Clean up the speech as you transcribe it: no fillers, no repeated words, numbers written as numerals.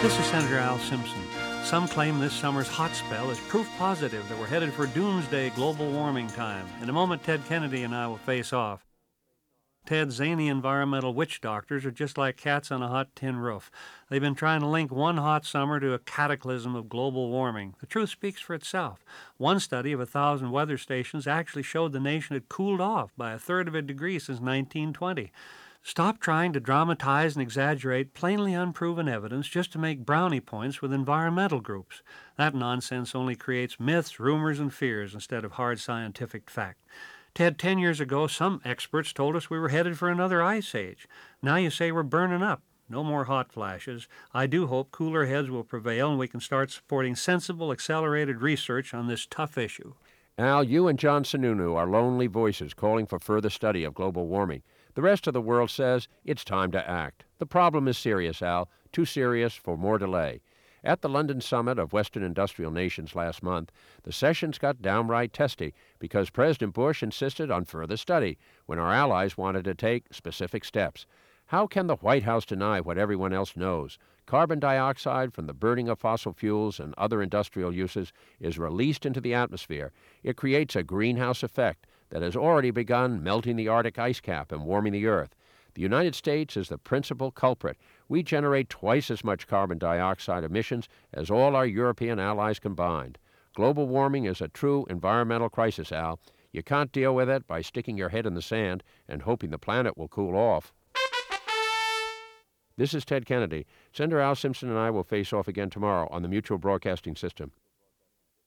This is Senator Al Simpson. Some claim this summer's hot spell is proof positive that we're headed for doomsday global warming time. In a moment, Ted Kennedy and I will face off. Ted, zany environmental witch doctors are just like cats on a hot tin roof. They've been trying to link one hot summer to a cataclysm of global warming. The truth speaks for itself. One study of 1,000 weather stations actually showed the nation had cooled off by a third of a degree since 1920. Stop trying to dramatize and exaggerate plainly unproven evidence just to make brownie points with environmental groups. That nonsense only creates myths, rumors, and fears instead of hard scientific fact. Ted, 10 years ago, some experts told us we were headed for another ice age. Now you say we're burning up. No more hot flashes. I do hope cooler heads will prevail and we can start supporting sensible, accelerated research on this tough issue. Al, you and John Sununu are lonely voices calling for further study of global warming. The rest of the world says it's time to act. The problem is serious, Al, too serious for more delay. At the London Summit of Western Industrial Nations last month, the sessions got downright testy because President Bush insisted on further study when our allies wanted to take specific steps. How can the White House deny what everyone else knows? Carbon dioxide from the burning of fossil fuels and other industrial uses is released into the atmosphere. It creates a greenhouse effect that has already begun melting the Arctic ice cap and warming the Earth. The United States is the principal culprit. We generate twice as much carbon dioxide emissions as all our European allies combined. Global warming is a true environmental crisis, Al. You can't deal with it by sticking your head in the sand and hoping the planet will cool off. This is Ted Kennedy. Senator Al Simpson and I will face off again tomorrow on the Mutual Broadcasting System.